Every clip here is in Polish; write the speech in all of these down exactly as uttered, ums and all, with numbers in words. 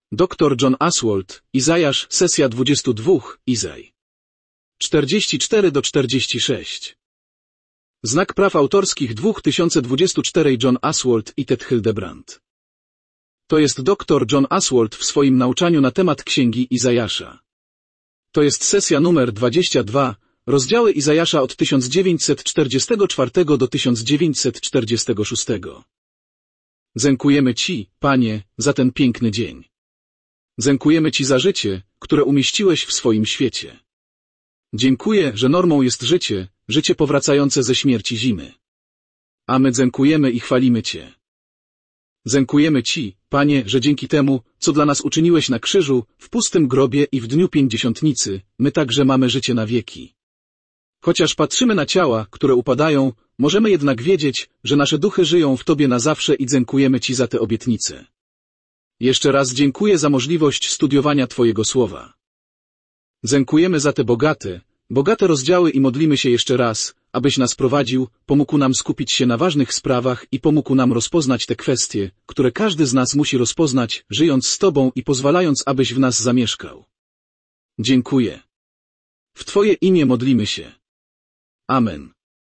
doktor John Oswald, Izajasz, sesja dwadzieścia dwa, Izaj. czterdzieści cztery do czterdziestu sześciu. Znak praw autorskich dwa tysiące dwudziesty czwarty John Oswald i Ted Hildebrand. To jest doktor John Oswald w swoim nauczaniu na temat Księgi Izajasza. To jest sesja numer dwadzieścia dwa, rozdziały Izajasza od tysiąc dziewięćset czterdziestego czwartego do tysiąc dziewięćset czterdziestego szóstego. Dziękujemy Ci, Panie, za ten piękny dzień. Dziękujemy Ci za życie, które umieściłeś w swoim świecie. Dziękuję, że normą jest życie, życie powracające ze śmierci zimy. A my dziękujemy i chwalimy Cię. Dziękujemy Ci, Panie, że dzięki temu, co dla nas uczyniłeś na krzyżu, w pustym grobie i w dniu pięćdziesiątnicy, my także mamy życie na wieki. Chociaż patrzymy na ciała, które upadają, możemy jednak wiedzieć, że nasze duchy żyją w Tobie na zawsze i dziękujemy Ci za te obietnice. Jeszcze raz dziękuję za możliwość studiowania Twojego słowa. Dziękujemy za te bogate, bogate rozdziały i modlimy się jeszcze raz, abyś nas prowadził, pomógł nam skupić się na ważnych sprawach i pomógł nam rozpoznać te kwestie, które każdy z nas musi rozpoznać, żyjąc z Tobą i pozwalając, abyś w nas zamieszkał. Dziękuję. W Twoje imię modlimy się. Amen.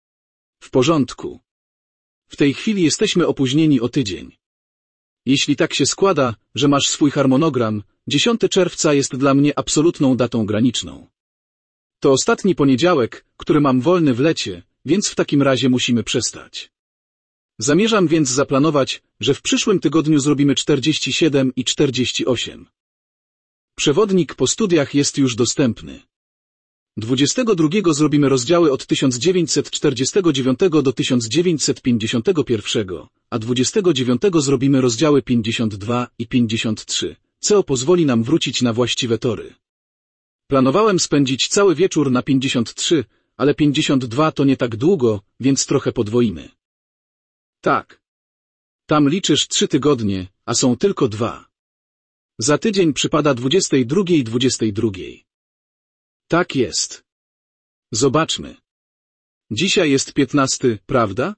W porządku. W tej chwili jesteśmy opóźnieni o tydzień. Jeśli tak się składa, że masz swój harmonogram, dziesiątego czerwca jest dla mnie absolutną datą graniczną. To ostatni poniedziałek, który mam wolny w lecie, więc w takim razie musimy przestać. Zamierzam więc zaplanować, że w przyszłym tygodniu zrobimy czterdzieści siedem i czterdzieści osiem. Przewodnik po studiach jest już dostępny. dwudziestego drugiego zrobimy rozdziały od tysiąc dziewięćset czterdziestego dziewiątego do tysiąc dziewięćset pięćdziesiątego pierwszego, a dwudziestego dziewiątego zrobimy rozdziały pięćdziesiąt dwa i pięćdziesiąt trzy, co pozwoli nam wrócić na właściwe tory. Planowałem spędzić cały wieczór na pięćdziesiąt trzy, ale pięćdziesiąt dwa to nie tak długo, więc trochę podwoimy. Tak. Tam liczysz trzy tygodnie, a są tylko dwa. Za tydzień przypada dwudziestej drugiej i dwudziestej drugiej. Tak jest. Zobaczmy. Dzisiaj jest piętnasty, prawda?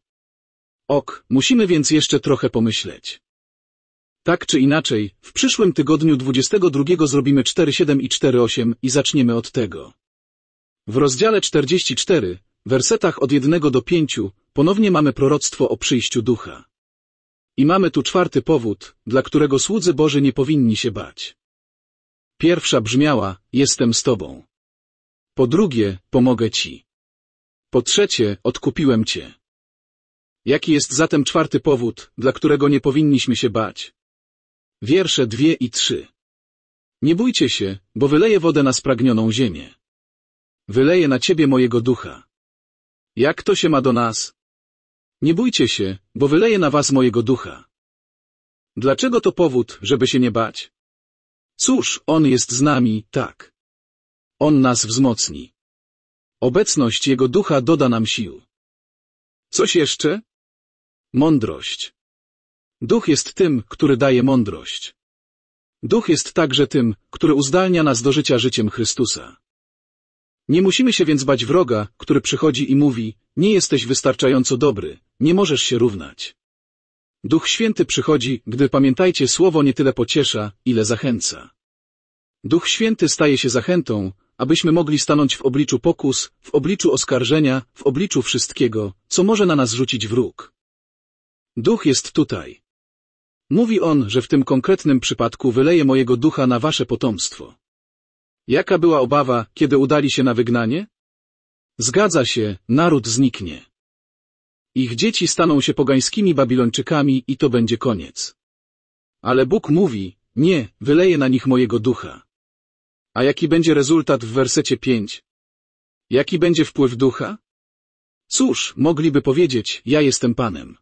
Ok, musimy więc jeszcze trochę pomyśleć. Tak czy inaczej, w przyszłym tygodniu dwudziestego drugiego zrobimy cztery siedem i cztery osiem i zaczniemy od tego. W rozdziale czterdzieści cztery, wersetach od jednego do pięciu, ponownie mamy proroctwo o przyjściu Ducha. I mamy tu czwarty powód, dla którego słudzy Boży nie powinni się bać. Pierwsza brzmiała, jestem z Tobą. Po drugie, pomogę Ci. Po trzecie, odkupiłem Cię. Jaki jest zatem czwarty powód, dla którego nie powinniśmy się bać? Wiersze dwie i trzy. Nie bójcie się, bo wyleję wodę na spragnioną ziemię. Wyleję na Ciebie mojego ducha. Jak to się ma do nas? Nie bójcie się, bo wyleję na was mojego ducha. Dlaczego to powód, żeby się nie bać? Cóż, On jest z nami, tak. On nas wzmocni. Obecność Jego ducha doda nam sił. Coś jeszcze? Mądrość. Duch jest tym, który daje mądrość. Duch jest także tym, który uzdalnia nas do życia życiem Chrystusa. Nie musimy się więc bać wroga, który przychodzi i mówi, nie jesteś wystarczająco dobry, nie możesz się równać. Duch Święty przychodzi, gdy, pamiętajcie, słowo nie tyle pociesza, ile zachęca. Duch Święty staje się zachętą, abyśmy mogli stanąć w obliczu pokus, w obliczu oskarżenia, w obliczu wszystkiego, co może na nas rzucić wróg. Duch jest tutaj. Mówi On, że w tym konkretnym przypadku wyleje mojego ducha na wasze potomstwo. Jaka była obawa, kiedy udali się na wygnanie? Zgadza się, naród zniknie. Ich dzieci staną się pogańskimi Babilończykami i to będzie koniec. Ale Bóg mówi, nie, wyleję na nich mojego ducha. A jaki będzie rezultat w wersecie pięć? Jaki będzie wpływ ducha? Cóż, mogliby powiedzieć, ja jestem Panem.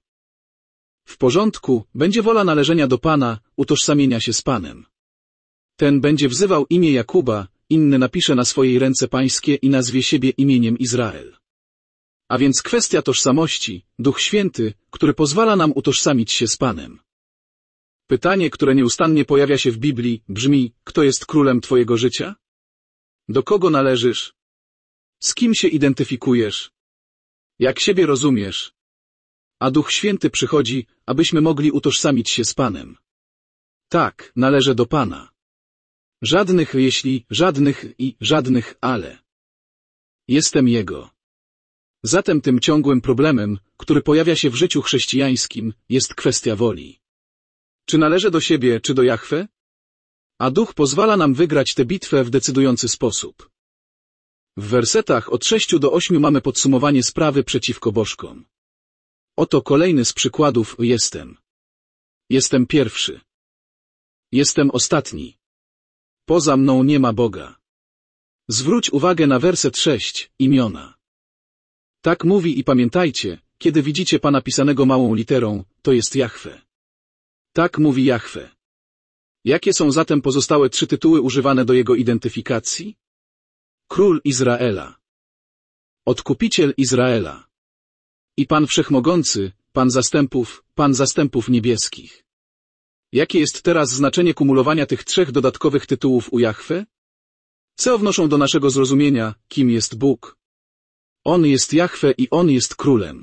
W porządku, będzie wola należenia do Pana, utożsamienia się z Panem. Ten będzie wzywał imię Jakuba, inny napisze na swojej ręce pańskie i nazwie siebie imieniem Izrael. A więc kwestia tożsamości, Duch Święty, który pozwala nam utożsamić się z Panem. Pytanie, które nieustannie pojawia się w Biblii, brzmi, kto jest królem twojego życia? Do kogo należysz? Z kim się identyfikujesz? Jak siebie rozumiesz? A Duch Święty przychodzi, abyśmy mogli utożsamić się z Panem. Tak, należę do Pana. Żadnych jeśli, żadnych i żadnych ale. Jestem Jego. Zatem tym ciągłym problemem, który pojawia się w życiu chrześcijańskim, jest kwestia woli. Czy należę do siebie, czy do Jahwe? A Duch pozwala nam wygrać tę bitwę w decydujący sposób. W wersetach od sześciu do ośmiu mamy podsumowanie sprawy przeciwko bożkom. Oto kolejny z przykładów jestem. Jestem pierwszy. Jestem ostatni. Poza mną nie ma Boga. Zwróć uwagę na werset sześć, imiona. Tak mówi i pamiętajcie, kiedy widzicie Pana pisanego małą literą, to jest Jahwe. Tak mówi Jahwe. Jakie są zatem pozostałe trzy tytuły używane do jego identyfikacji? Król Izraela. Odkupiciel Izraela. I Pan Wszechmogący, Pan Zastępów, Pan Zastępów Niebieskich. Jakie jest teraz znaczenie kumulowania tych trzech dodatkowych tytułów u Jahwe? Co wnoszą do naszego zrozumienia, kim jest Bóg? On jest Jahwe i On jest Królem.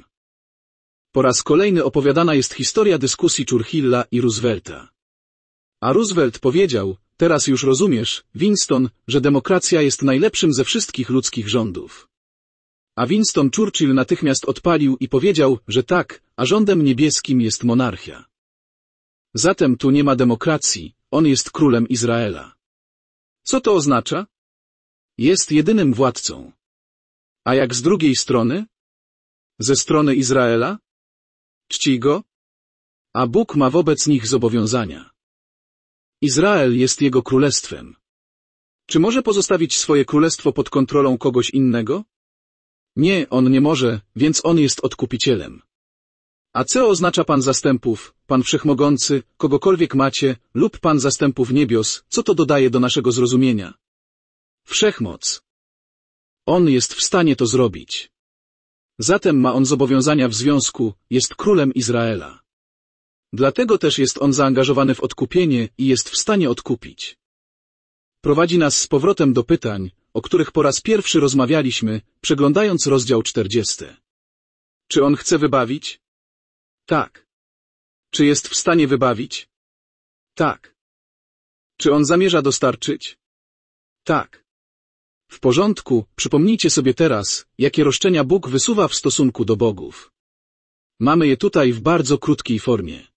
Po raz kolejny opowiadana jest historia dyskusji Churchilla i Roosevelta. A Roosevelt powiedział, teraz już rozumiesz, Winston, że demokracja jest najlepszym ze wszystkich ludzkich rządów. A Winston Churchill natychmiast odpalił i powiedział, że tak, a rządem niebieskim jest monarchia. Zatem tu nie ma demokracji, on jest królem Izraela. Co to oznacza? Jest jedynym władcą. A jak z drugiej strony? Ze strony Izraela? Czci go? A Bóg ma wobec nich zobowiązania. Izrael jest jego królestwem. Czy może pozostawić swoje królestwo pod kontrolą kogoś innego? Nie, on nie może, więc on jest odkupicielem. A co oznacza Pan Zastępów, Pan Wszechmogący, kogokolwiek macie, lub Pan Zastępów Niebios, co to dodaje do naszego zrozumienia? Wszechmoc. On jest w stanie to zrobić. Zatem ma on zobowiązania w związku, jest królem Izraela. Dlatego też jest on zaangażowany w odkupienie i jest w stanie odkupić. Prowadzi nas z powrotem do pytań, o których po raz pierwszy rozmawialiśmy, przeglądając rozdział czterdziesty. Czy on chce wybawić? Tak. Czy jest w stanie wybawić? Tak. Czy on zamierza dostarczyć? Tak. W porządku, przypomnijcie sobie teraz, jakie roszczenia Bóg wysuwa w stosunku do bogów. Mamy je tutaj w bardzo krótkiej formie.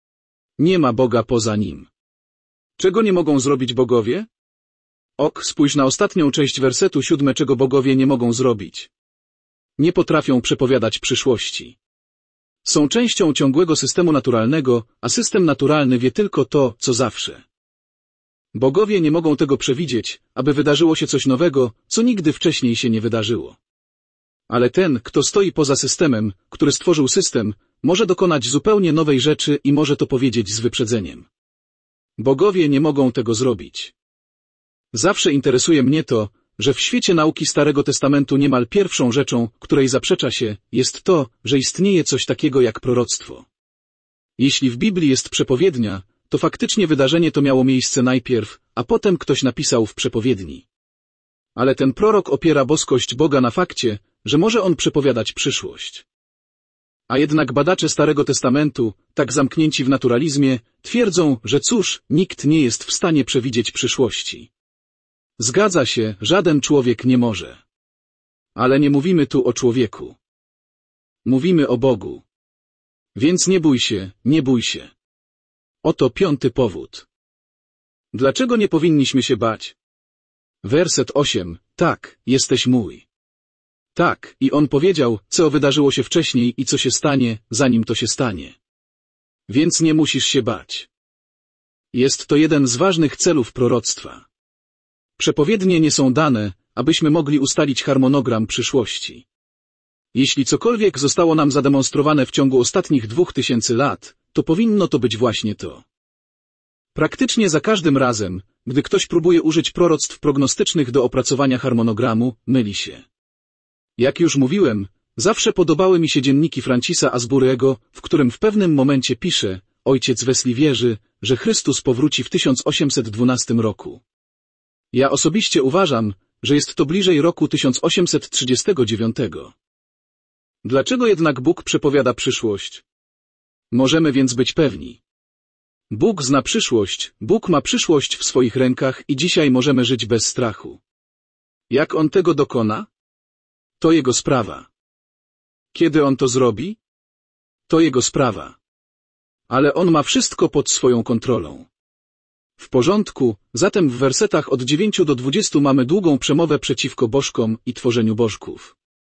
Nie ma Boga poza Nim. Czego nie mogą zrobić bogowie? Ok, spójrz na ostatnią część wersetu siódmego, czego bogowie nie mogą zrobić. Nie potrafią przepowiadać przyszłości. Są częścią ciągłego systemu naturalnego, a system naturalny wie tylko to, co zawsze. Bogowie nie mogą tego przewidzieć, aby wydarzyło się coś nowego, co nigdy wcześniej się nie wydarzyło. Ale ten, kto stoi poza systemem, który stworzył system, może dokonać zupełnie nowej rzeczy i może to powiedzieć z wyprzedzeniem. Bogowie nie mogą tego zrobić. Zawsze interesuje mnie to, że w świecie nauki Starego Testamentu niemal pierwszą rzeczą, której zaprzecza się, jest to, że istnieje coś takiego jak proroctwo. Jeśli w Biblii jest przepowiednia, to faktycznie wydarzenie to miało miejsce najpierw, a potem ktoś napisał w przepowiedni. Ale ten prorok opiera boskość Boga na fakcie, że może on przepowiadać przyszłość. A jednak badacze Starego Testamentu, tak zamknięci w naturalizmie, twierdzą, że cóż, nikt nie jest w stanie przewidzieć przyszłości. Zgadza się, żaden człowiek nie może. Ale nie mówimy tu o człowieku. Mówimy o Bogu. Więc nie bój się, nie bój się. Oto piąty powód. Dlaczego nie powinniśmy się bać? Werset osiem. Tak, jesteś mój. Tak, i on powiedział, co wydarzyło się wcześniej i co się stanie, zanim to się stanie. Więc nie musisz się bać. Jest to jeden z ważnych celów proroctwa. Przepowiednie nie są dane, abyśmy mogli ustalić harmonogram przyszłości. Jeśli cokolwiek zostało nam zademonstrowane w ciągu ostatnich dwóch tysięcy lat, to powinno to być właśnie to. Praktycznie za każdym razem, gdy ktoś próbuje użyć proroctw prognostycznych do opracowania harmonogramu, myli się. Jak już mówiłem, zawsze podobały mi się dzienniki Francisa Asbury'ego, w którym w pewnym momencie pisze, ojciec Wesley wierzy, że Chrystus powróci w tysiąc osiemset dwunastym roku. Ja osobiście uważam, że jest to bliżej roku tysiąc osiemset trzydziestego dziewiątego. Dlaczego jednak Bóg przepowiada przyszłość? Możemy więc być pewni. Bóg zna przyszłość, Bóg ma przyszłość w swoich rękach i dzisiaj możemy żyć bez strachu. Jak On tego dokona? To Jego sprawa. Kiedy On to zrobi? To Jego sprawa. Ale On ma wszystko pod swoją kontrolą. W porządku, zatem w wersetach od dziewięciu do dwudziestu mamy długą przemowę przeciwko bożkom i tworzeniu bożków.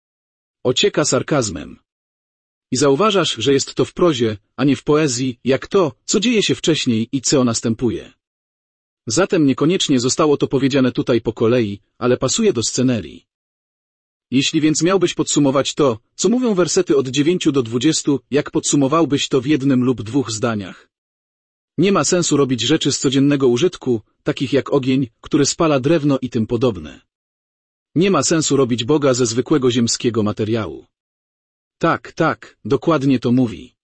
Ocieka sarkazmem. I zauważasz, że jest to w prozie, a nie w poezji, jak to, co dzieje się wcześniej i co następuje. Zatem niekoniecznie zostało to powiedziane tutaj po kolei, ale pasuje do scenerii. Jeśli więc miałbyś podsumować to, co mówią wersety od dziewięciu do dwudziestu, jak podsumowałbyś to w jednym lub dwóch zdaniach? Nie ma sensu robić rzeczy z codziennego użytku, takich jak ogień, który spala drewno i tym podobne. Nie ma sensu robić Boga ze zwykłego ziemskiego materiału. Tak, tak, dokładnie to mówi.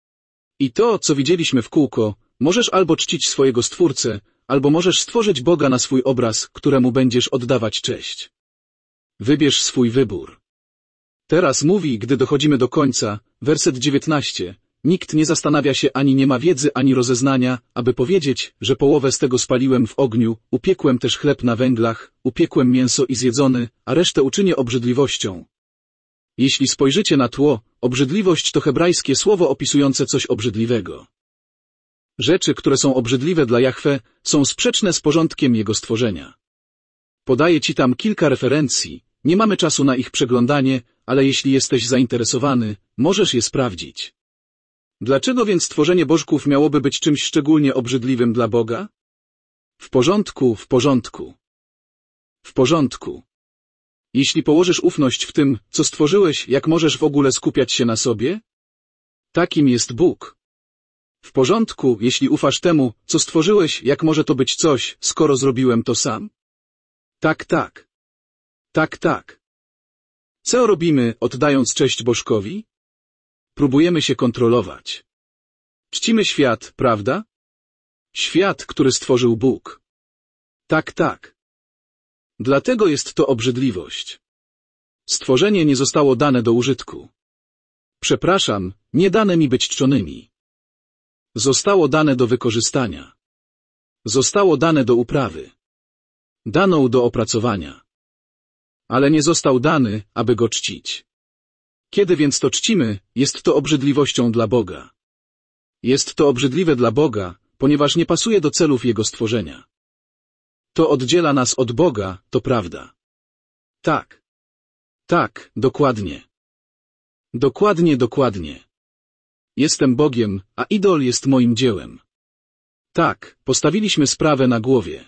I to, co widzieliśmy w kółko, możesz albo czcić swojego Stwórcę, albo możesz stworzyć Boga na swój obraz, któremu będziesz oddawać cześć. Wybierz swój wybór. Teraz mówi, gdy dochodzimy do końca, werset dziewiętnasty, nikt nie zastanawia się ani nie ma wiedzy ani rozeznania, aby powiedzieć, że połowę z tego spaliłem w ogniu, upiekłem też chleb na węglach, upiekłem mięso i zjedzony, a resztę uczynię obrzydliwością. Jeśli spojrzycie na tło, obrzydliwość to hebrajskie słowo opisujące coś obrzydliwego. Rzeczy, które są obrzydliwe dla Jahwe, są sprzeczne z porządkiem Jego stworzenia. Podaję Ci tam kilka referencji, nie mamy czasu na ich przeglądanie, ale jeśli jesteś zainteresowany, możesz je sprawdzić. Dlaczego więc tworzenie bożków miałoby być czymś szczególnie obrzydliwym dla Boga? W porządku, w porządku. W porządku. Jeśli położysz ufność w tym, co stworzyłeś, jak możesz w ogóle skupiać się na sobie? Takim jest Bóg. W porządku, jeśli ufasz temu, co stworzyłeś, jak może to być coś, skoro zrobiłem to sam? Tak, tak. Tak, tak. Co robimy, oddając cześć bożkowi? Próbujemy się kontrolować. Czcimy świat, prawda? Świat, który stworzył Bóg. Tak, tak. Dlatego jest to obrzydliwość. Stworzenie nie zostało dane do użytku. Przepraszam, nie dane mi być czczonymi. Zostało dane do wykorzystania. Zostało dane do uprawy. Dano do opracowania. Ale nie został dany, aby go czcić. Kiedy więc to czcimy, jest to obrzydliwością dla Boga. Jest to obrzydliwe dla Boga, ponieważ nie pasuje do celów Jego stworzenia. To oddziela nas od Boga, to prawda. Tak. Tak, dokładnie. Dokładnie, dokładnie. Jestem Bogiem, a idol jest moim dziełem. Tak, postawiliśmy sprawę na głowie.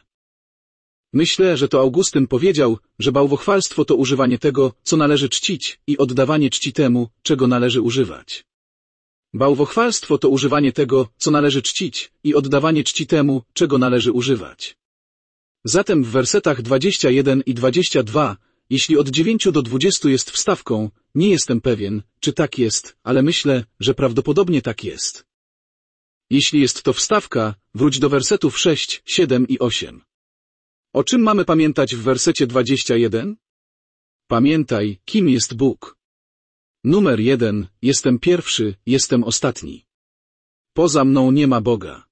Myślę, że to Augustyn powiedział, że bałwochwalstwo to używanie tego, co należy czcić, i oddawanie czci temu, czego należy używać. Bałwochwalstwo to używanie tego, co należy czcić, i oddawanie czci temu, czego należy używać. Zatem w wersetach dwudziestym pierwszym i dwudziestym drugim, jeśli od dziewięciu do dwudziestu jest wstawką, nie jestem pewien, czy tak jest, ale myślę, że prawdopodobnie tak jest. Jeśli jest to wstawka, wróć do wersetów sześć, siedem i osiem. O czym mamy pamiętać w wersecie dwudziestym pierwszym? Pamiętaj, kim jest Bóg. Numer jeden, jestem pierwszy, jestem ostatni. Poza mną nie ma Boga.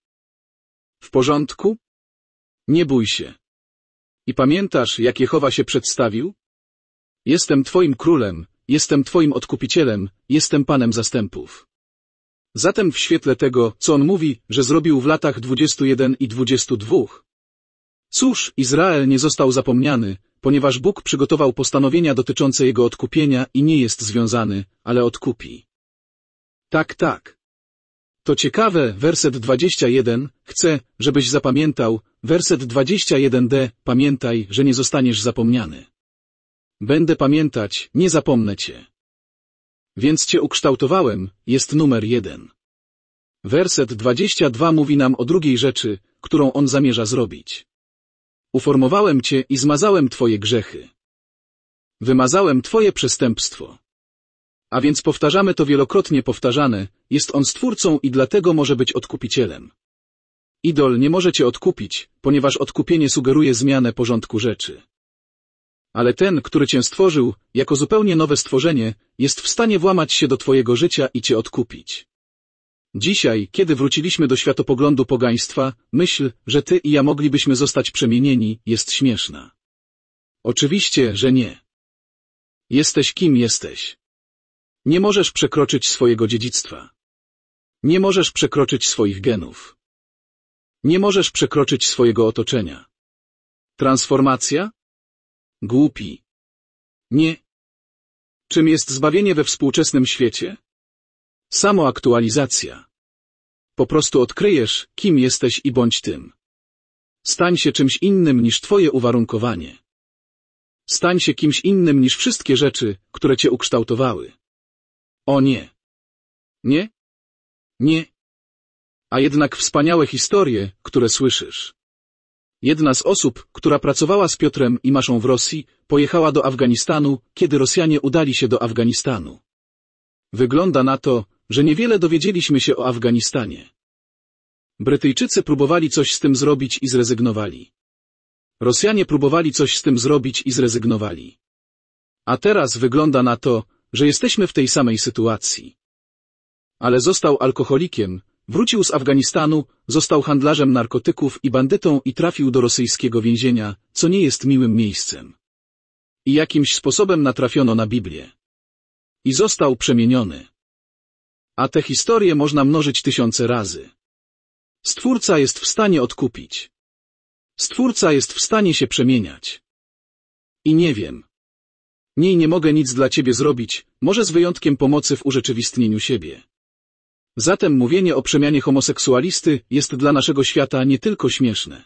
W porządku? Nie bój się. I pamiętasz, jak Jehowa się przedstawił? Jestem Twoim królem, jestem Twoim odkupicielem, jestem Panem zastępów. Zatem w świetle tego, co on mówi, że zrobił w latach dwudziestym pierwszym i dwudziestym drugim. Cóż, Izrael nie został zapomniany, ponieważ Bóg przygotował postanowienia dotyczące jego odkupienia i nie jest związany, ale odkupi. Tak, tak. To ciekawe, werset dwudziesty pierwszy, chcę, żebyś zapamiętał, werset dwudziesty pierwszy d, pamiętaj, że nie zostaniesz zapomniany. Będę pamiętać, nie zapomnę cię. Więc cię ukształtowałem, jest numer jeden. Werset dwudziesty drugi mówi nam o drugiej rzeczy, którą on zamierza zrobić. Uformowałem cię i zmazałem twoje grzechy. Wymazałem twoje przestępstwo. A więc powtarzamy to wielokrotnie powtarzane, jest on stwórcą i dlatego może być odkupicielem. Idol nie może cię odkupić, ponieważ odkupienie sugeruje zmianę porządku rzeczy. Ale ten, który cię stworzył, jako zupełnie nowe stworzenie, jest w stanie włamać się do twojego życia i cię odkupić. Dzisiaj, kiedy wróciliśmy do światopoglądu pogaństwa, myśl, że ty i ja moglibyśmy zostać przemienieni, jest śmieszna. Oczywiście, że nie. Jesteś kim jesteś. Nie możesz przekroczyć swojego dziedzictwa. Nie możesz przekroczyć swoich genów. Nie możesz przekroczyć swojego otoczenia. Transformacja? Głupi. Nie. Czym jest zbawienie we współczesnym świecie? Samoaktualizacja. Po prostu odkryjesz, kim jesteś i bądź tym. Stań się czymś innym niż twoje uwarunkowanie. Stań się kimś innym niż wszystkie rzeczy, które cię ukształtowały. O nie. Nie? Nie. A jednak wspaniałe historie, które słyszysz. Jedna z osób, która pracowała z Piotrem i Maszą w Rosji, pojechała do Afganistanu, kiedy Rosjanie udali się do Afganistanu. Wygląda na to, że niewiele dowiedzieliśmy się o Afganistanie. Brytyjczycy próbowali coś z tym zrobić i zrezygnowali. Rosjanie próbowali coś z tym zrobić i zrezygnowali. A teraz wygląda na to, że jesteśmy w tej samej sytuacji. Ale został alkoholikiem, wrócił z Afganistanu, został handlarzem narkotyków i bandytą i trafił do rosyjskiego więzienia, co nie jest miłym miejscem. I jakimś sposobem natrafiono na Biblię. I został przemieniony. A te historie można mnożyć tysiące razy. Stwórca jest w stanie odkupić. Stwórca jest w stanie się przemieniać. I nie wiem. Nie, nie mogę nic dla ciebie zrobić, może z wyjątkiem pomocy w urzeczywistnieniu siebie. Zatem mówienie o przemianie homoseksualisty jest dla naszego świata nie tylko śmieszne.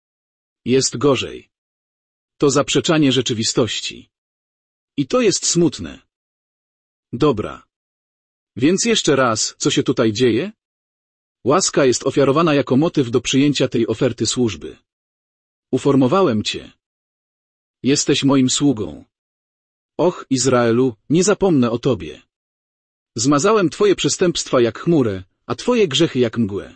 Jest gorzej. To zaprzeczanie rzeczywistości. I to jest smutne. Dobra. Więc jeszcze raz, co się tutaj dzieje? Łaska jest ofiarowana jako motyw do przyjęcia tej oferty służby. Uformowałem cię. Jesteś moim sługą. Och, Izraelu, nie zapomnę o tobie. Zmazałem twoje przestępstwa jak chmurę, a twoje grzechy jak mgłę.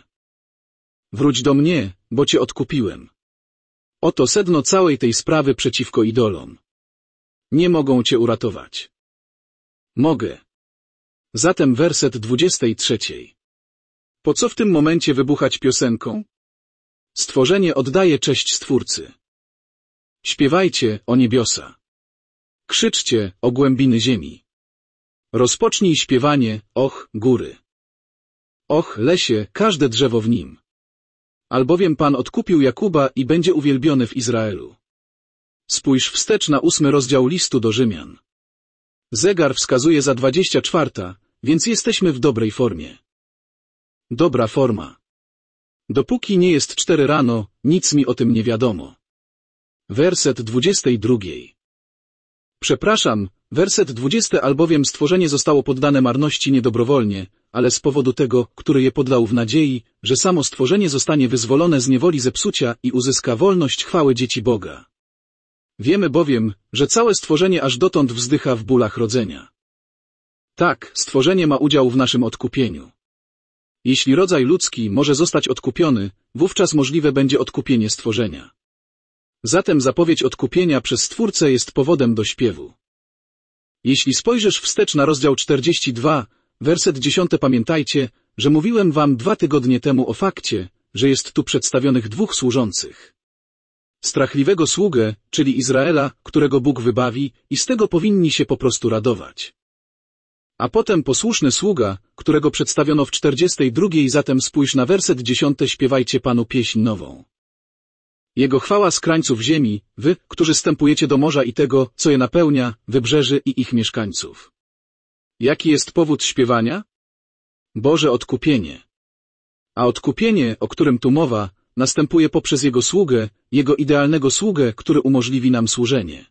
Wróć do mnie, bo cię odkupiłem. Oto sedno całej tej sprawy przeciwko idolom. Nie mogą cię uratować. Mogę. Zatem werset dwudziesty trzeci. Po co w tym momencie wybuchać piosenką? Stworzenie oddaje cześć Stwórcy. Śpiewajcie, o niebiosa. Krzyczcie, o głębiny ziemi. Rozpocznij śpiewanie, och, góry. Och, lesie, każde drzewo w nim. Albowiem Pan odkupił Jakuba i będzie uwielbiony w Izraelu. Spójrz wstecz na ósmy rozdział listu do Rzymian. Zegar wskazuje za dwadzieścia czwarta, więc jesteśmy w dobrej formie. Dobra forma. Dopóki nie jest cztery rano, nic mi o tym nie wiadomo. Werset dwudziesty drugi. Przepraszam, werset dwudziesty albowiem stworzenie zostało poddane marności nie dobrowolnie, ale z powodu tego, który je poddał w nadziei, że samo stworzenie zostanie wyzwolone z niewoli zepsucia i uzyska wolność chwały dzieci Boga. Wiemy bowiem, że całe stworzenie aż dotąd wzdycha w bólach rodzenia. Tak, stworzenie ma udział w naszym odkupieniu. Jeśli rodzaj ludzki może zostać odkupiony, wówczas możliwe będzie odkupienie stworzenia. Zatem zapowiedź odkupienia przez Stwórcę jest powodem do śpiewu. Jeśli spojrzysz wstecz na rozdział czterdziesty drugi, werset dziesiąty, pamiętajcie, że mówiłem wam dwa tygodnie temu o fakcie, że jest tu przedstawionych dwóch służących. Strachliwego sługę, czyli Izraela, którego Bóg wybawi, i z tego powinni się po prostu radować. A potem posłuszny sługa, którego przedstawiono w czterdziestej drugiej, zatem spójrz na werset dziesiąty, śpiewajcie Panu pieśń nową. Jego chwała z krańców ziemi, wy, którzy stępujecie do morza i tego, co je napełnia, wybrzeży i ich mieszkańców. Jaki jest powód śpiewania? Boże odkupienie. A odkupienie, o którym tu mowa, następuje poprzez Jego sługę, Jego idealnego sługę, który umożliwi nam służenie.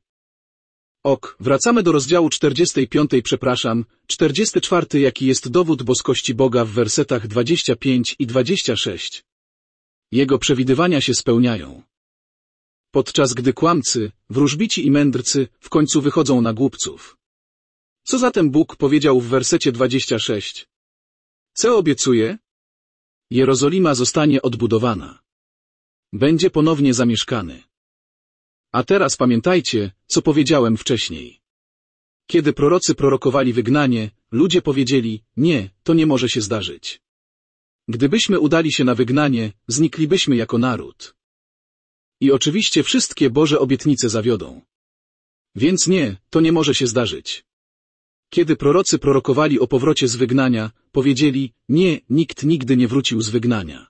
Ok, wracamy do rozdziału czterdziestego piątego, przepraszam, czterdziestego czwartego, jaki jest dowód boskości Boga w wersetach dwudziestym piątym i dwudziestym szóstym. Jego przewidywania się spełniają. Podczas gdy kłamcy, wróżbici i mędrcy w końcu wychodzą na głupców. Co zatem Bóg powiedział w wersecie dwudziestym szóstym? Co obiecuje? Jerozolima zostanie odbudowana. Będzie ponownie zamieszkany. A teraz pamiętajcie, co powiedziałem wcześniej. Kiedy prorocy prorokowali wygnanie, ludzie powiedzieli, nie, to nie może się zdarzyć. Gdybyśmy udali się na wygnanie, zniklibyśmy jako naród. I oczywiście wszystkie Boże obietnice zawiodą. Więc nie, to nie może się zdarzyć. Kiedy prorocy prorokowali o powrocie z wygnania, powiedzieli, nie, nikt nigdy nie wrócił z wygnania.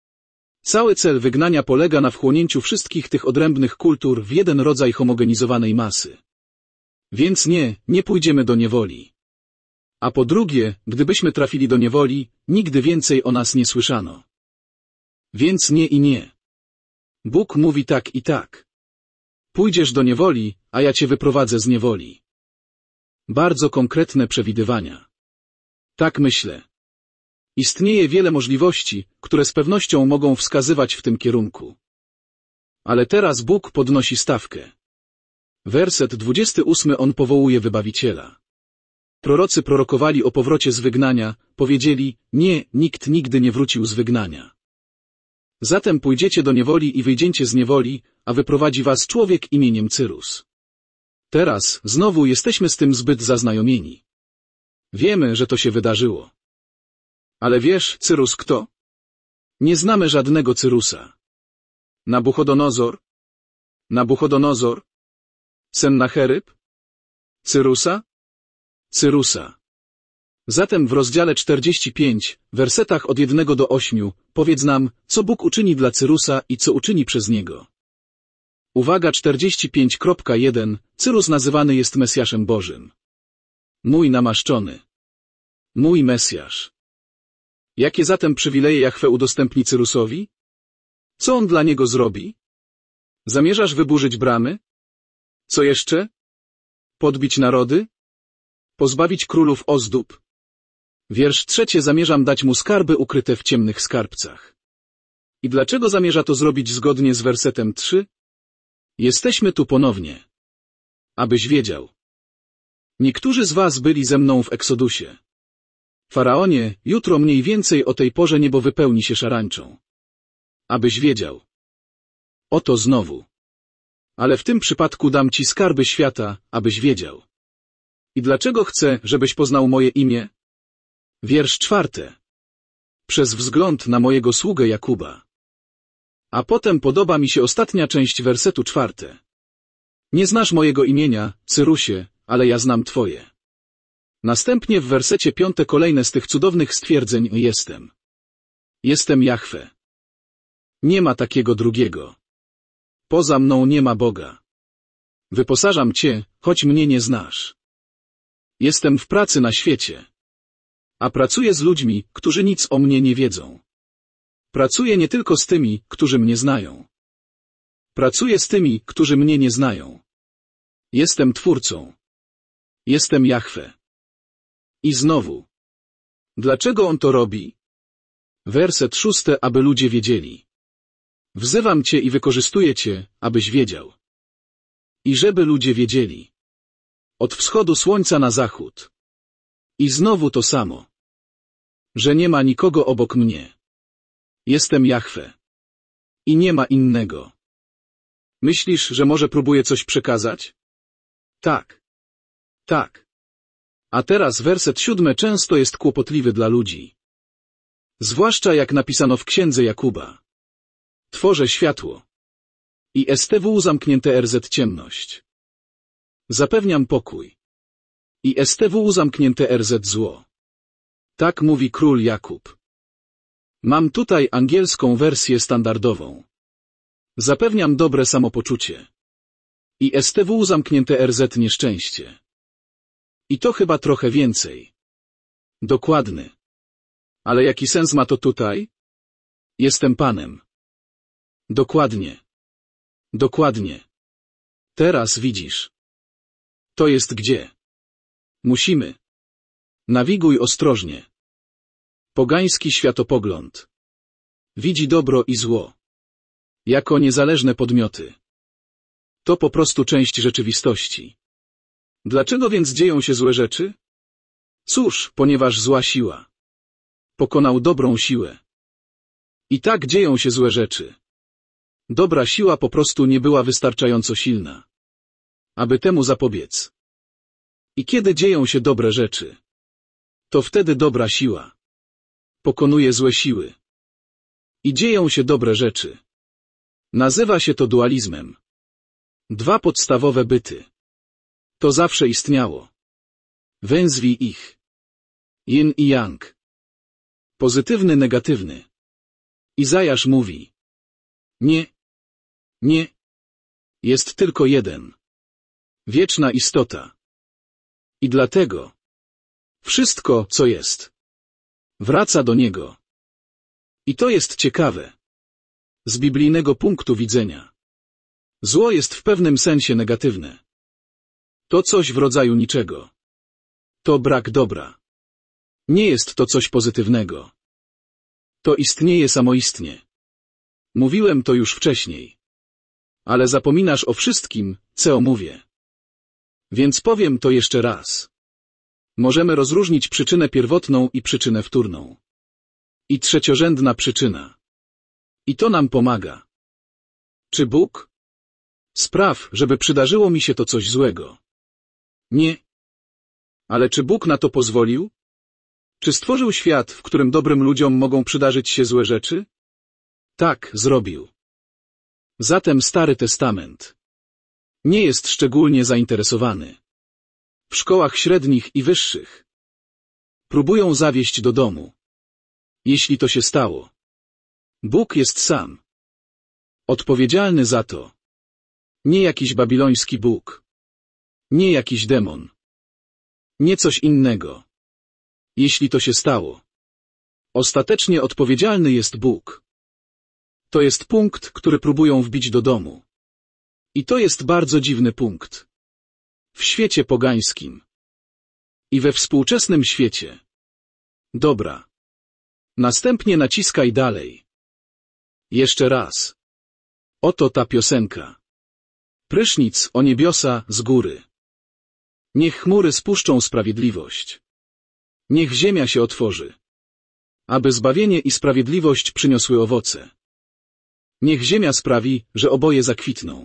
Cały cel wygnania polega na wchłonięciu wszystkich tych odrębnych kultur w jeden rodzaj homogenizowanej masy. Więc nie, nie pójdziemy do niewoli. A po drugie, gdybyśmy trafili do niewoli, nigdy więcej o nas nie słyszano. Więc nie i nie. Bóg mówi tak i tak. Pójdziesz do niewoli, a ja cię wyprowadzę z niewoli. Bardzo konkretne przewidywania. Tak myślę. Istnieje wiele możliwości, które z pewnością mogą wskazywać w tym kierunku. Ale teraz Bóg podnosi stawkę. Werset dwudziesty ósmy On powołuje Wybawiciela. Prorocy prorokowali o powrocie z wygnania, powiedzieli, nie, nikt nigdy nie wrócił z wygnania. Zatem pójdziecie do niewoli i wyjdziecie z niewoli, a wyprowadzi was człowiek imieniem Cyrus. Teraz, znowu jesteśmy z tym zbyt zaznajomieni. Wiemy, że to się wydarzyło. Ale wiesz, Cyrus kto? Nie znamy żadnego Cyrusa. Nabuchodonozor? Nabuchodonozor? Sennacheryb? Cyrusa? Cyrusa. Zatem w rozdziale czterdziestym piątym, wersetach od jednego do ośmiu, powiedz nam, co Bóg uczyni dla Cyrusa i co uczyni przez niego. Uwaga czterdzieści pięć jeden. Cyrus nazywany jest Mesjaszem Bożym. Mój namaszczony. Mój Mesjasz. Jakie zatem przywileje Jahwe udostępni Cyrusowi? Co on dla niego zrobi? Zamierzasz wyburzyć bramy? Co jeszcze? Podbić narody? Pozbawić królów ozdób? Wiersz trzeci zamierzam dać mu skarby ukryte w ciemnych skarbcach. I dlaczego zamierza to zrobić zgodnie z wersetem trzy? Jesteśmy tu ponownie. Abyś wiedział. Niektórzy z was byli ze mną w Eksodusie. Faraonie, jutro mniej więcej o tej porze niebo wypełni się szarańczą. Abyś wiedział. Oto znowu. Ale w tym przypadku dam ci skarby świata, abyś wiedział. I dlaczego chcę, żebyś poznał moje imię? Wiersz czwarty. Przez wzgląd na mojego sługę Jakuba. A potem podoba mi się ostatnia część wersetu czwarty. Nie znasz mojego imienia, Cyrusie, ale ja znam twoje. Następnie w wersecie piątym kolejne z tych cudownych stwierdzeń jestem. Jestem Jahwe. Nie ma takiego drugiego. Poza mną nie ma Boga. Wyposażam cię, choć mnie nie znasz. Jestem w pracy na świecie. A pracuję z ludźmi, którzy nic o mnie nie wiedzą. Pracuję nie tylko z tymi, którzy mnie znają. Pracuję z tymi, którzy mnie nie znają. Jestem Twórcą. Jestem Jahwe. I znowu. Dlaczego on to robi? Werset szósty, aby ludzie wiedzieli. Wzywam cię i wykorzystuję cię, abyś wiedział. I żeby ludzie wiedzieli. Od wschodu słońca na zachód. I znowu to samo. Że nie ma nikogo obok mnie. Jestem Jahwe. I nie ma innego. Myślisz, że może próbuję coś przekazać? Tak. Tak. A teraz werset siódmy często jest kłopotliwy dla ludzi. Zwłaszcza jak napisano w księdze Jakuba. Tworzę światło. I S T W zamknięte R Z ciemność. Zapewniam pokój. I S T W zamknięte R Z zło. Tak mówi król Jakub. Mam tutaj angielską wersję standardową. Zapewniam dobre samopoczucie. I S T W zamknięte R Z nieszczęście. I to chyba trochę więcej. Dokładny. Ale jaki sens ma to tutaj? Jestem Panem. Dokładnie. Dokładnie. Teraz widzisz. To jest gdzie. Musimy. Nawiguj ostrożnie. Pogański światopogląd. Widzi dobro i zło. Jako niezależne podmioty. To po prostu część rzeczywistości. Dlaczego więc dzieją się złe rzeczy? Cóż, ponieważ zła siła pokonał dobrą siłę. I tak dzieją się złe rzeczy. Dobra siła po prostu nie była wystarczająco silna, aby temu zapobiec. I kiedy dzieją się dobre rzeczy, to wtedy dobra siła Pokonuje złe siły. I dzieją się dobre rzeczy. Nazywa się to dualizmem. Dwa podstawowe byty. To zawsze istniało. Węzwij ich. Yin i yang. Pozytywny, negatywny. Izajasz mówi. Nie. Nie. Jest tylko jeden. Wieczna istota. I dlatego wszystko, co jest, wraca do Niego. I to jest ciekawe. Z biblijnego punktu widzenia. Zło jest w pewnym sensie negatywne. To coś w rodzaju niczego. To brak dobra. Nie jest to coś pozytywnego. To istnieje samoistnie. Mówiłem to już wcześniej. Ale zapominasz o wszystkim, co mówię. Więc powiem to jeszcze raz. Możemy rozróżnić przyczynę pierwotną i przyczynę wtórną. I trzeciorzędna przyczyna. I to nam pomaga. Czy Bóg? Spraw, żeby przydarzyło mi się to coś złego. Nie. Ale czy Bóg na to pozwolił? Czy stworzył świat, w którym dobrym ludziom mogą przydarzyć się złe rzeczy? Tak, zrobił. Zatem Stary Testament nie jest szczególnie zainteresowany. W szkołach średnich i wyższych próbują zawieść do domu. Jeśli to się stało, Bóg jest sam odpowiedzialny za to. Nie jakiś babiloński Bóg. Nie jakiś demon. Nie coś innego. Jeśli to się stało, ostatecznie odpowiedzialny jest Bóg. To jest punkt, który próbują wbić do domu. I to jest bardzo dziwny punkt. W świecie pogańskim. I we współczesnym świecie. Dobra. Następnie naciskaj dalej. Jeszcze raz. Oto ta piosenka. Prysznic o niebiosa z góry. Niech chmury spuszczą sprawiedliwość. Niech ziemia się otworzy. Aby zbawienie i sprawiedliwość przyniosły owoce. Niech ziemia sprawi, że oboje zakwitną.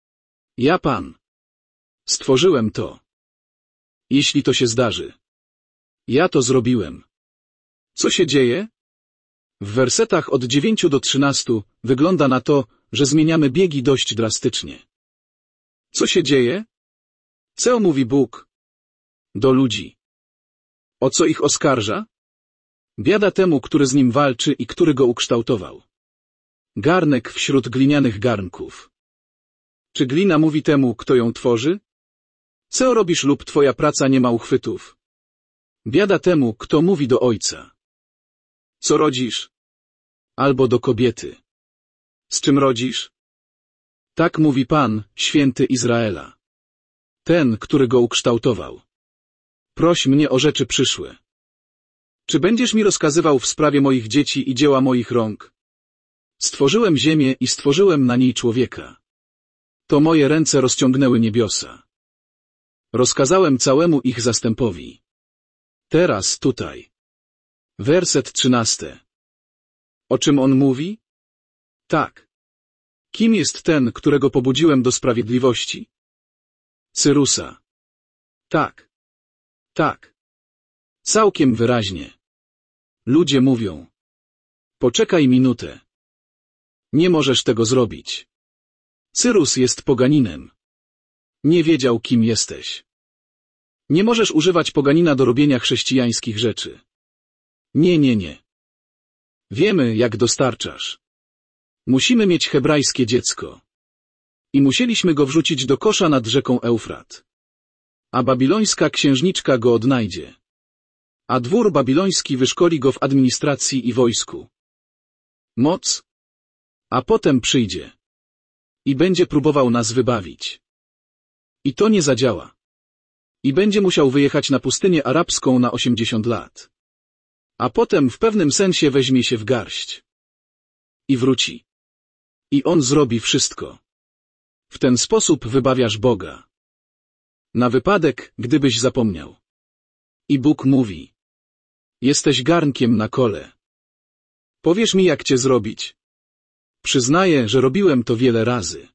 Ja Pan stworzyłem to. Jeśli to się zdarzy. Ja to zrobiłem. Co się dzieje? W wersetach od dziewięciu do trzynastu wygląda na to, że zmieniamy biegi dość drastycznie. Co się dzieje? Co mówi Bóg do ludzi? O co ich oskarża? Biada temu, który z nim walczy i który go ukształtował. Garnek wśród glinianych garnków. Czy glina mówi temu, kto ją tworzy? Co robisz lub twoja praca nie ma uchwytów? Biada temu, kto mówi do ojca. Co rodzisz? Albo do kobiety. Z czym rodzisz? Tak mówi Pan, święty Izraela. Ten, który go ukształtował. Proś mnie o rzeczy przyszłe. Czy będziesz mi rozkazywał w sprawie moich dzieci i dzieła moich rąk? Stworzyłem ziemię i stworzyłem na niej człowieka. To moje ręce rozciągnęły niebiosa. Rozkazałem całemu ich zastępowi. Teraz tutaj. Werset trzynasty. O czym on mówi? Tak. Kim jest ten, którego pobudziłem do sprawiedliwości? Cyrusa. Tak. Tak. Całkiem wyraźnie. Ludzie mówią. Poczekaj minutę. Nie możesz tego zrobić. Cyrus jest poganinem. Nie wiedział, kim jesteś. Nie możesz używać poganina do robienia chrześcijańskich rzeczy. Nie, nie, nie. Wiemy, jak dostarczasz. Musimy mieć hebrajskie dziecko. I musieliśmy go wrzucić do kosza nad rzeką Eufrat. A babilońska księżniczka go odnajdzie. A dwór babiloński wyszkoli go w administracji i wojsku. Moc? A potem przyjdzie. I będzie próbował nas wybawić. I to nie zadziała. I będzie musiał wyjechać na pustynię arabską na osiemdziesiąt lat. A potem w pewnym sensie weźmie się w garść. I wróci. I on zrobi wszystko. W ten sposób wybawiasz Boga. Na wypadek, gdybyś zapomniał. I Bóg mówi. Jesteś garnkiem na kole. Powiesz mi, jak cię zrobić? Przyznaję, że robiłem to wiele razy.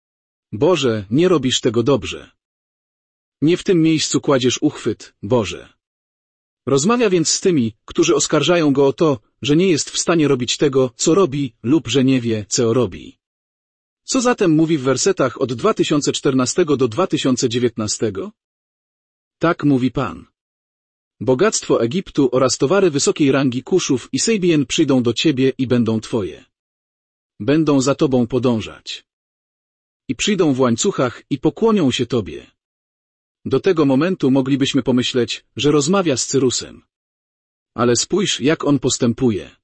Boże, nie robisz tego dobrze. Nie w tym miejscu kładziesz uchwyt, Boże. Rozmawia więc z tymi, którzy oskarżają go o to, że nie jest w stanie robić tego, co robi, lub że nie wie, co robi. Co zatem mówi w wersetach od dwa tysiące czternastego do dwa tysiące dziewiętnastego? Tak mówi Pan. Bogactwo Egiptu oraz towary wysokiej rangi Kuszów i Sejbien przyjdą do ciebie i będą twoje. Będą za tobą podążać. I przyjdą w łańcuchach i pokłonią się tobie. Do tego momentu moglibyśmy pomyśleć, że rozmawia z Cyrusem. Ale spójrz, jak on postępuje.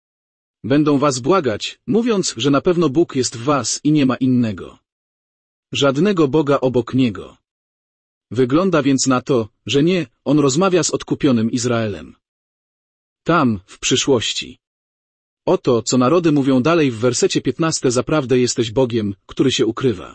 Będą was błagać, mówiąc, że na pewno Bóg jest w was i nie ma innego. Żadnego Boga obok Niego. Wygląda więc na to, że nie, on rozmawia z odkupionym Izraelem. Tam, w przyszłości. Oto, co narody mówią dalej w wersecie piętnastym: zaprawdę jesteś Bogiem, który się ukrywa.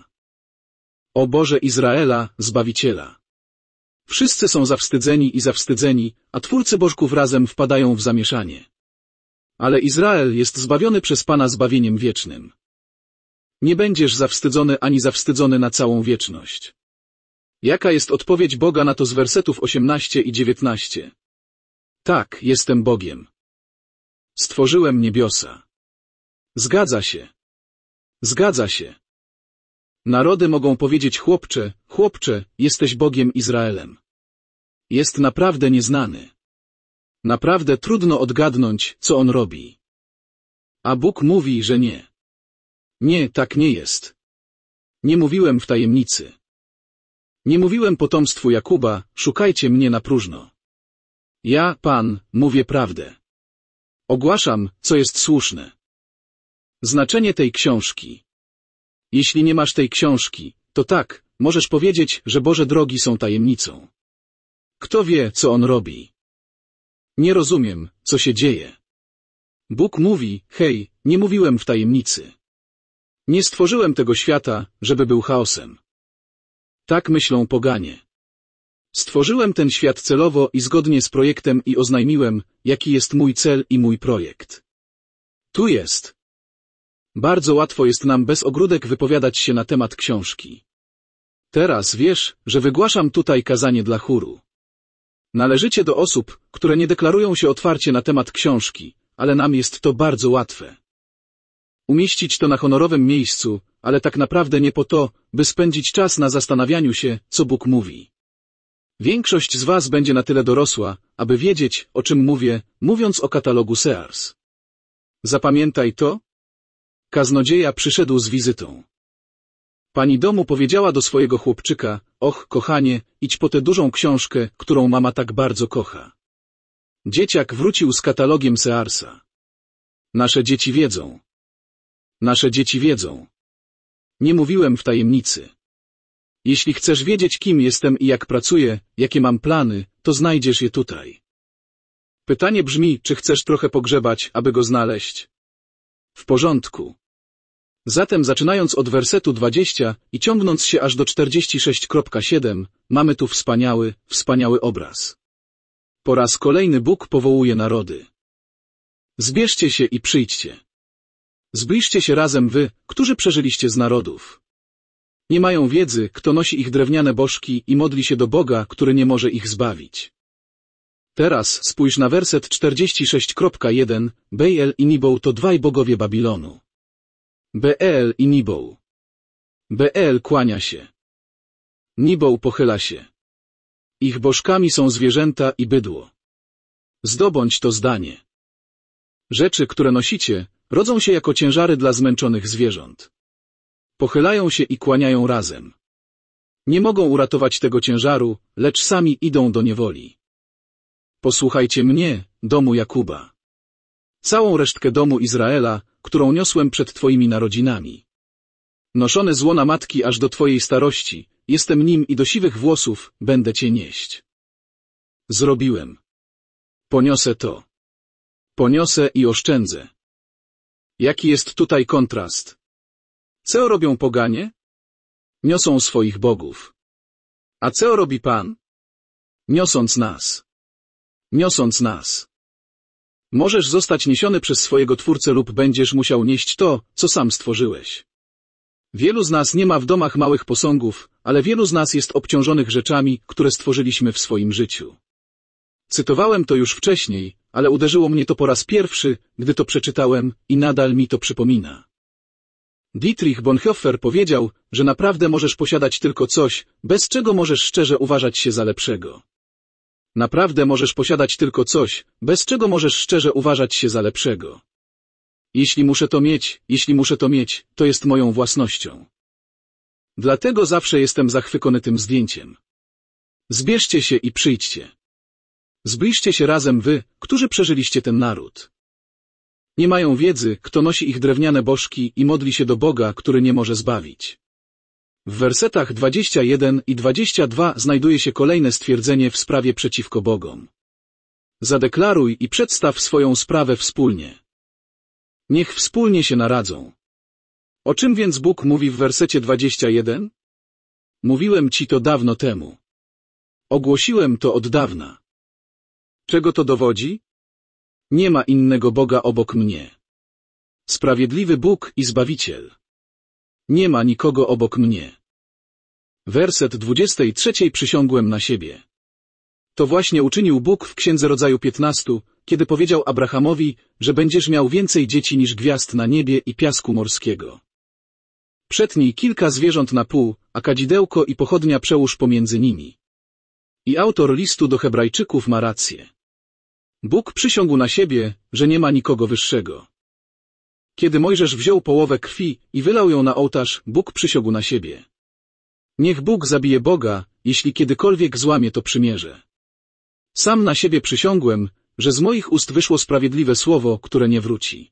O Boże Izraela, Zbawiciela. Wszyscy są zawstydzeni i zawstydzeni, a twórcy bożków razem wpadają w zamieszanie. Ale Izrael jest zbawiony przez Pana zbawieniem wiecznym. Nie będziesz zawstydzony ani zawstydzony na całą wieczność. Jaka jest odpowiedź Boga na to z wersetów osiemnastego i dziewiętnastego? Tak, jestem Bogiem. Stworzyłem niebiosa. Zgadza się. Zgadza się. Narody mogą powiedzieć: chłopcze, chłopcze, jesteś Bogiem Izraelem. Jest naprawdę nieznany. Naprawdę trudno odgadnąć, co on robi. A Bóg mówi, że nie. Nie, tak nie jest. Nie mówiłem w tajemnicy. Nie mówiłem potomstwu Jakuba: szukajcie mnie na próżno. Ja, Pan, mówię prawdę. Ogłaszam, co jest słuszne. Znaczenie tej książki. Jeśli nie masz tej książki, to tak, możesz powiedzieć, że Boże drogi są tajemnicą. Kto wie, co on robi? Nie rozumiem, co się dzieje. Bóg mówi: hej, nie mówiłem w tajemnicy. Nie stworzyłem tego świata, żeby był chaosem. Tak myślą poganie. Stworzyłem ten świat celowo i zgodnie z projektem i oznajmiłem, jaki jest mój cel i mój projekt. Tu jest. Bardzo łatwo jest nam bez ogródek wypowiadać się na temat książki. Teraz wiesz, że wygłaszam tutaj kazanie dla chóru. Należycie do osób, które nie deklarują się otwarcie na temat książki, ale nam jest to bardzo łatwe. Umieścić to na honorowym miejscu, ale tak naprawdę nie po to, by spędzić czas na zastanawianiu się, co Bóg mówi. Większość z was będzie na tyle dorosła, aby wiedzieć, o czym mówię, mówiąc o katalogu Sears. Zapamiętaj to. Kaznodzieja przyszedł z wizytą. Pani domu powiedziała do swojego chłopczyka: och, kochanie, idź po tę dużą książkę, którą mama tak bardzo kocha. Dzieciak wrócił z katalogiem Searsa. Nasze dzieci wiedzą. Nasze dzieci wiedzą. Nie mówiłem w tajemnicy. Jeśli chcesz wiedzieć, kim jestem i jak pracuję, jakie mam plany, to znajdziesz je tutaj. Pytanie brzmi: czy chcesz trochę pogrzebać, aby go znaleźć? W porządku. Zatem zaczynając od wersetu dwudziestego i ciągnąc się aż do czterdziestego szóstego siódmego, mamy tu wspaniały, wspaniały obraz. Po raz kolejny Bóg powołuje narody. Zbierzcie się i przyjdźcie. Zbliżcie się razem wy, którzy przeżyliście z narodów. Nie mają wiedzy, kto nosi ich drewniane bożki i modli się do Boga, który nie może ich zbawić. Teraz spójrz na werset czterdziesty szósty jeden. Bejel i Nibou to dwaj bogowie Babilonu. Beel i Nibou. Beel kłania się. Nibou pochyla się. Ich bożkami są zwierzęta i bydło. Zdobądź to zdanie. Rzeczy, które nosicie, rodzą się jako ciężary dla zmęczonych zwierząt. Pochylają się i kłaniają razem. Nie mogą uratować tego ciężaru, lecz sami idą do niewoli. Posłuchajcie mnie, domu Jakuba. Całą resztkę domu Izraela, którą niosłem przed twoimi narodzinami. Noszony z łona matki aż do twojej starości, jestem nim i do siwych włosów będę cię nieść. Zrobiłem. Poniosę to. Poniosę i oszczędzę. Jaki jest tutaj kontrast? Co robią poganie? Niosą swoich bogów. A co robi Pan? Niosąc nas. Niosąc nas. Możesz zostać niesiony przez swojego Twórcę lub będziesz musiał nieść to, co sam stworzyłeś. Wielu z nas nie ma w domach małych posągów, ale wielu z nas jest obciążonych rzeczami, które stworzyliśmy w swoim życiu. Cytowałem to już wcześniej, ale uderzyło mnie to po raz pierwszy, gdy to przeczytałem i nadal mi to przypomina. Dietrich Bonhoeffer powiedział, że naprawdę możesz posiadać tylko coś, bez czego możesz szczerze uważać się za lepszego. Naprawdę możesz posiadać tylko coś, bez czego możesz szczerze uważać się za lepszego. Jeśli muszę to mieć, jeśli muszę to mieć, to jest moją własnością. Dlatego zawsze jestem zachwycony tym zdjęciem. Zbierzcie się i przyjdźcie. Zbliżcie się razem wy, którzy przeżyliście ten naród. Nie mają wiedzy, kto nosi ich drewniane bożki i modli się do Boga, który nie może zbawić. W wersetach dwudziestym pierwszym i dwudziestym drugim znajduje się kolejne stwierdzenie w sprawie przeciwko Bogom. Zadeklaruj i przedstaw swoją sprawę wspólnie. Niech wspólnie się naradzą. O czym więc Bóg mówi w wersecie dwudziestym pierwszym? Mówiłem ci to dawno temu. Ogłosiłem to od dawna. Czego to dowodzi? Nie ma innego Boga obok mnie. Sprawiedliwy Bóg i Zbawiciel. Nie ma nikogo obok mnie. Werset dwudziesty trzeci. Przysiągłem na siebie. To właśnie uczynił Bóg w Księdze Rodzaju piętnastym, kiedy powiedział Abrahamowi, że będziesz miał więcej dzieci niż gwiazd na niebie i piasku morskiego. Przetnij kilka zwierząt na pół, a kadzidełko i pochodnia przełóż pomiędzy nimi. I autor listu do Hebrajczyków ma rację. Bóg przysiągł na siebie, że nie ma nikogo wyższego. Kiedy Mojżesz wziął połowę krwi i wylał ją na ołtarz, Bóg przysiągł na siebie. Niech Bóg zabije Boga, jeśli kiedykolwiek złamie to przymierze. Sam na siebie przysiągłem, że z moich ust wyszło sprawiedliwe słowo, które nie wróci.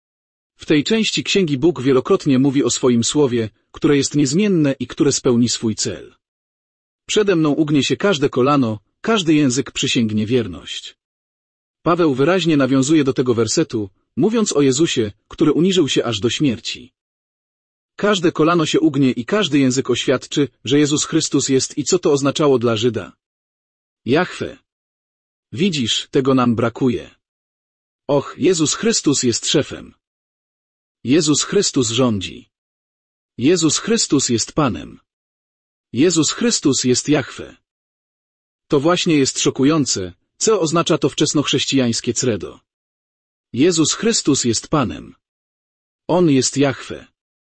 W tej części księgi Bóg wielokrotnie mówi o swoim słowie, które jest niezmienne i które spełni swój cel. Przede mną ugnie się każde kolano, każdy język przysięgnie wierność. Paweł wyraźnie nawiązuje do tego wersetu, mówiąc o Jezusie, który uniżył się aż do śmierci. Każde kolano się ugnie i każdy język oświadczy, że Jezus Chrystus jest i co to oznaczało dla Żyda. Jahwe. Widzisz, tego nam brakuje. Och, Jezus Chrystus jest szefem. Jezus Chrystus rządzi. Jezus Chrystus jest Panem. Jezus Chrystus jest Jahwe. To właśnie jest szokujące, co oznacza to wczesnochrześcijańskie credo. Jezus Chrystus jest Panem. On jest Jahwe.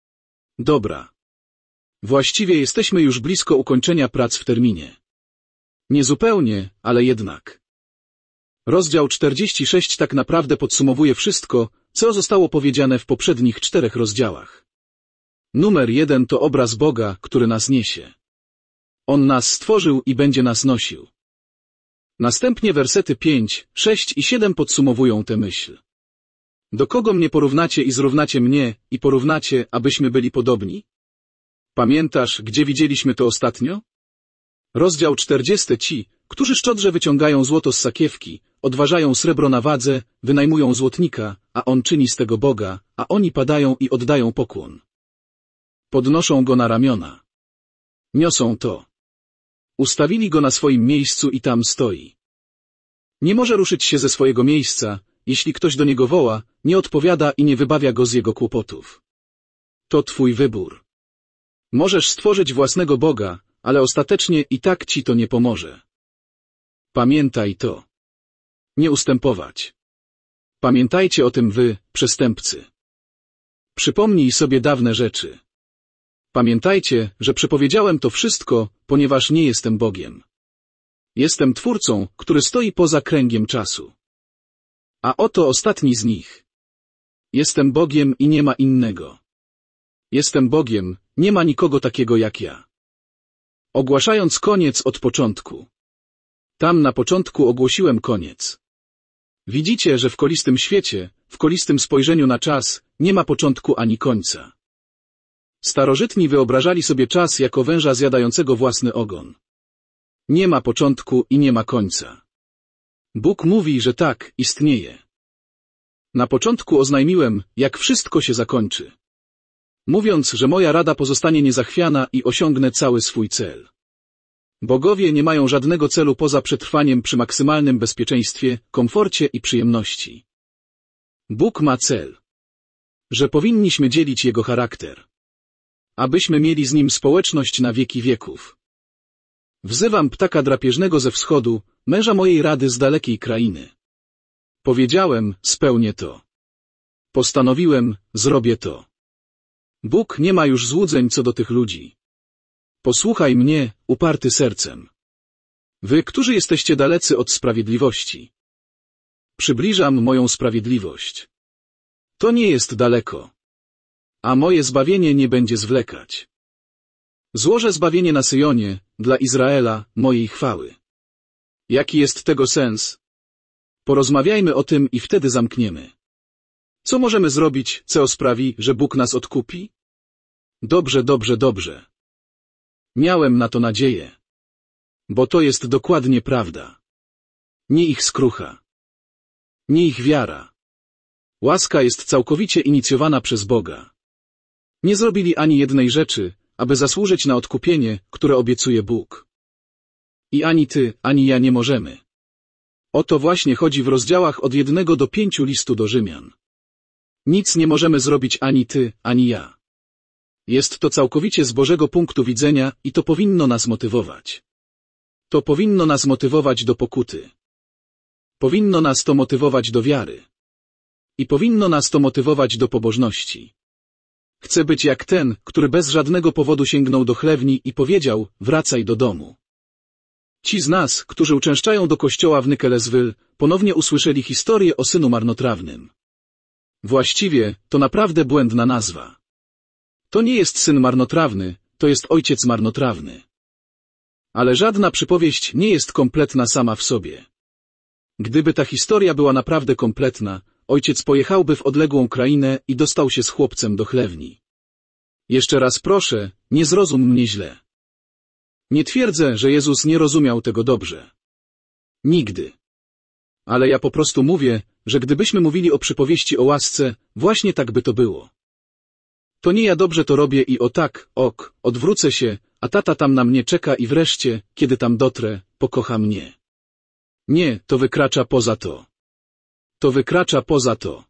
Dobra. Właściwie jesteśmy już blisko ukończenia prac w terminie. Niezupełnie, ale jednak. Rozdział czterdziesty szósty tak naprawdę podsumowuje wszystko, co zostało powiedziane w poprzednich czterech rozdziałach. Numer jeden to obraz Boga, który nas niesie. On nas stworzył i będzie nas nosił. Następnie wersety pięć, sześć i siedem podsumowują tę myśl. Do kogo mnie porównacie i zrównacie mnie, i porównacie, abyśmy byli podobni? Pamiętasz, gdzie widzieliśmy to ostatnio? Rozdział czterdziesty. Ci, którzy szczodrze wyciągają złoto z sakiewki, odważają srebro na wadze, wynajmują złotnika, a on czyni z tego Boga, a oni padają i oddają pokłon. Podnoszą go na ramiona. Niosą to. Ustawili go na swoim miejscu i tam stoi. Nie może ruszyć się ze swojego miejsca, jeśli ktoś do niego woła, nie odpowiada i nie wybawia go z jego kłopotów. To twój wybór. Możesz stworzyć własnego Boga, ale ostatecznie i tak ci to nie pomoże. Pamiętaj to. Nie ustępować. Pamiętajcie o tym wy, przestępcy. Przypomnij sobie dawne rzeczy. Pamiętajcie, że przepowiedziałem to wszystko, ponieważ nie jestem Bogiem. Jestem Twórcą, który stoi poza kręgiem czasu. A oto ostatni z nich. Jestem Bogiem i nie ma innego. Jestem Bogiem, nie ma nikogo takiego jak ja. Ogłaszając koniec od początku. Tam na początku ogłosiłem koniec. Widzicie, że w kolistym świecie, w kolistym spojrzeniu na czas, nie ma początku ani końca. Starożytni wyobrażali sobie czas jako węża zjadającego własny ogon. Nie ma początku i nie ma końca. Bóg mówi, że tak, istnieje. Na początku oznajmiłem, jak wszystko się zakończy. Mówiąc, że moja rada pozostanie niezachwiana i osiągnę cały swój cel. Bogowie nie mają żadnego celu poza przetrwaniem przy maksymalnym bezpieczeństwie, komforcie i przyjemności. Bóg ma cel. Że powinniśmy dzielić Jego charakter. Abyśmy mieli z Nim społeczność na wieki wieków. Wzywam ptaka drapieżnego ze wschodu, męża mojej rady z dalekiej krainy. Powiedziałem, spełnię to. Postanowiłem, zrobię to. Bóg nie ma już złudzeń co do tych ludzi. Posłuchaj mnie, uparty sercem. Wy, którzy jesteście dalecy od sprawiedliwości. Przybliżam moją sprawiedliwość. To nie jest daleko. A moje zbawienie nie będzie zwlekać. Złożę zbawienie na Syjonie, dla Izraela, mojej chwały. Jaki jest tego sens? Porozmawiajmy o tym i wtedy zamkniemy. Co możemy zrobić, co sprawi, że Bóg nas odkupi? Dobrze, dobrze, dobrze. Miałem na to nadzieję. Bo to jest dokładnie prawda. Nie ich skrucha. Nie ich wiara. Łaska jest całkowicie inicjowana przez Boga. Nie zrobili ani jednej rzeczy, aby zasłużyć na odkupienie, które obiecuje Bóg. I ani ty, ani ja nie możemy. O to właśnie chodzi w rozdziałach od jednego do pięciu listu do Rzymian. Nic nie możemy zrobić ani ty, ani ja. Jest to całkowicie z Bożego punktu widzenia i to powinno nas motywować. To powinno nas motywować do pokuty. Powinno nas to motywować do wiary. I powinno nas to motywować do pobożności. Chcę być jak ten, który bez żadnego powodu sięgnął do chlewni i powiedział, wracaj do domu. Ci z nas, którzy uczęszczają do kościoła w Nykelesville, ponownie usłyszeli historię o synu marnotrawnym. Właściwie, to naprawdę błędna nazwa. To nie jest syn marnotrawny, to jest ojciec marnotrawny. Ale żadna przypowieść nie jest kompletna sama w sobie. Gdyby ta historia była naprawdę kompletna, ojciec pojechałby w odległą krainę i dostał się z chłopcem do chlewni. Jeszcze raz proszę, nie zrozum mnie źle. Nie twierdzę, że Jezus nie rozumiał tego dobrze. Nigdy. Ale ja po prostu mówię, że gdybyśmy mówili o przypowieści o łasce, właśnie tak by to było. To nie ja dobrze to robię i o tak, ok, odwrócę się, a tata tam na mnie czeka i wreszcie, kiedy tam dotrę, pokocha mnie. Nie, to wykracza poza to. To wykracza poza to.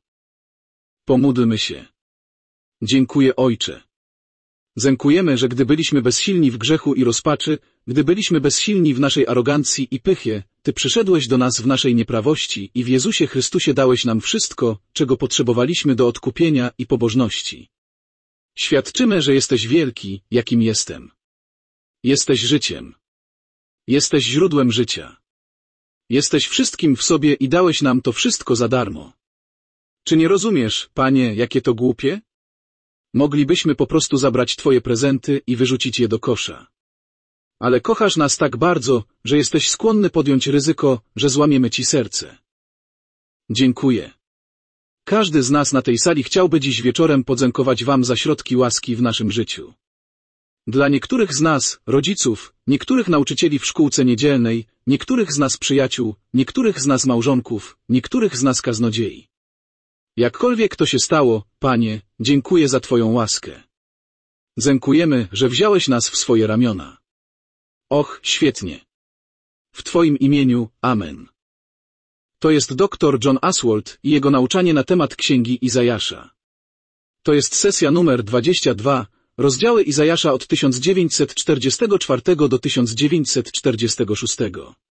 Pomódlmy się. Dziękuję, Ojcze. Dziękujemy, że gdy byliśmy bezsilni w grzechu i rozpaczy, gdy byliśmy bezsilni w naszej arogancji i pychie, Ty przyszedłeś do nas w naszej nieprawości i w Jezusie Chrystusie dałeś nam wszystko, czego potrzebowaliśmy do odkupienia i pobożności. Świadczymy, że jesteś wielki, jakim jestem. Jesteś życiem. Jesteś źródłem życia. Jesteś wszystkim w sobie i dałeś nam to wszystko za darmo. Czy nie rozumiesz, Panie, jakie to głupie? Moglibyśmy po prostu zabrać Twoje prezenty i wyrzucić je do kosza. Ale kochasz nas tak bardzo, że jesteś skłonny podjąć ryzyko, że złamiemy Ci serce. Dziękuję. Każdy z nas na tej sali chciałby dziś wieczorem podziękować Wam za środki łaski w naszym życiu. Dla niektórych z nas, rodziców, niektórych nauczycieli w szkółce niedzielnej, niektórych z nas przyjaciół, niektórych z nas małżonków, niektórych z nas kaznodziei. Jakkolwiek to się stało, Panie, dziękuję za Twoją łaskę. Dziękujemy, że wziąłeś nas w swoje ramiona. Och, świetnie. W Twoim imieniu, amen. To jest doktor John Oswald i jego nauczanie na temat Księgi Izajasza. To jest sesja numer dwadzieścia dwa, rozdziały Izajasza od tysiąc dziewięćset czterdziestego czwartego do tysiąc dziewięćset czterdziestego szóstego.